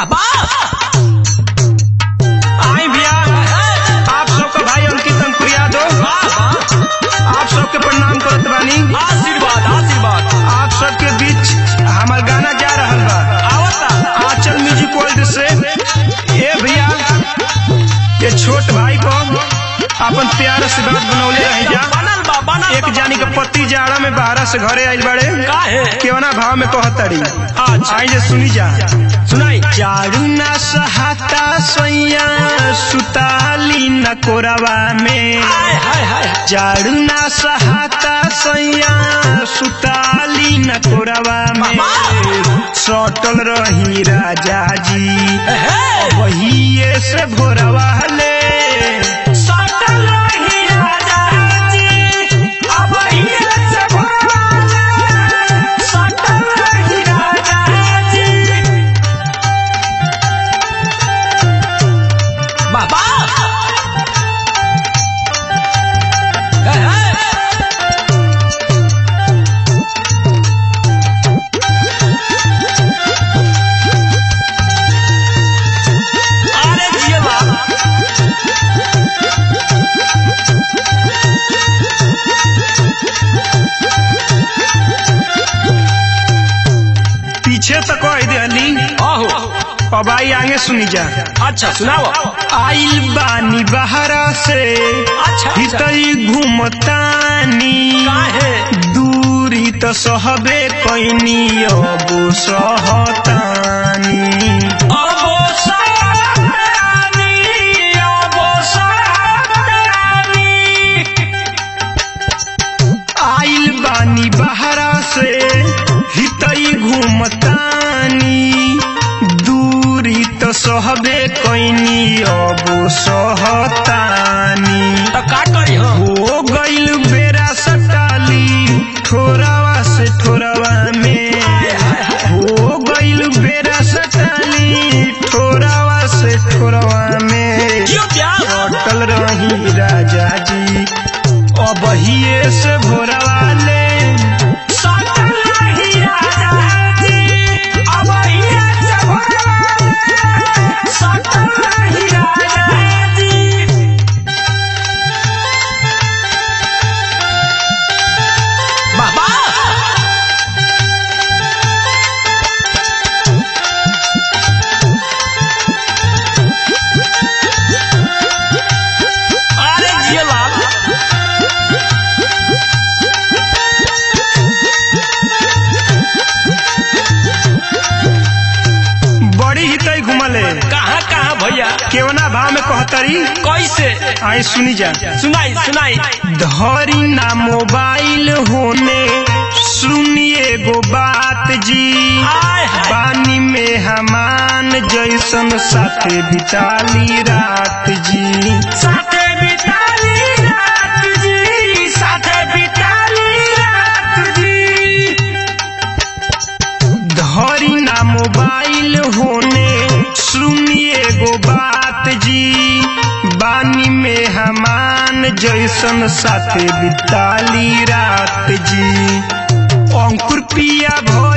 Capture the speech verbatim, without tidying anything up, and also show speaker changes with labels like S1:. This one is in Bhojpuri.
S1: बाबा
S2: आई भैया आप सबका भाई अंकित अंकुर यादव आप सबके प्रणाम करत बानी।
S1: आशीर्वाद आशीर्वाद
S2: आप सबके बीच हमार गाना जा रहा बा
S1: आवता
S2: आंचल म्यूजिक वर्ल्ड से। ए भैया ये छोट भाई को अपन प्यार से बात बनौले रही जा
S1: बनल बा बनल
S2: एक जानी के पति जाड़ा में बाहर से घरे आइल बड़े
S1: काहे
S2: केवना भाव में कहतड़ी।
S1: अच्छा
S2: आई जे सुनी जा
S1: सुनाई
S2: जाड़ू ना सहाता सैया सुताली न कोरवा में
S1: हाय हाय हाय
S2: जाड़ू ना सहाता सैया सुताली न कोरवा में सटल रही राजा जी वही से भोरवा ले
S1: सटल रही राजा जी अब ये से भोरवा ले सटल रही राजा जी बाबा हे हे अरे जिया बाबा
S2: पीछे तो कह दिली
S1: आहो
S2: अब आई आगे सुनी जा।
S1: अच्छा सुनाओ
S2: आइल बानी बहरा से
S1: अच्छा
S2: हितई घूमतानी
S1: काहे
S2: दूरी तो सहबे कैनी अब सहतानी
S1: अबो सारानी अबो सारानी
S2: आइल बानी बहरा से हितई घूमतानी दूरी तो सहबे कैनी अब सहतानी
S1: तो का करी हो
S2: हो गइल बेरा सटाली ठोरवा से ठोरवा में हो गइल बेरा सटाली ठोरवा से ठोरवा में
S1: क्यों क्या
S2: अटल रही राजा जी अब हिये से भोरवा ले
S1: सटल रही राजा जी अब ये से भोरवा ले सटल रही राजा जी बाबा अरे जिया बाबा
S2: बड़ी हितई घुमले
S1: कहाँ कहाँ भैया
S2: केवना भाव में कहतरी
S1: कैसे
S2: आई सुनी जा।
S1: सुनाई सुनाई
S2: धरी ना मोबाइल होने सुनिए गो बात जी
S1: हाय हाय
S2: पानी में हमान जैसन साथे बिताली रात जी
S1: साथे बिताली रात जी साथे बिताली रात जी
S2: धरी ना मोबाइल होने सुनिए गो बात जी बानी में हमान जैसन साथे बिताली रात जी अंकुर पिया भो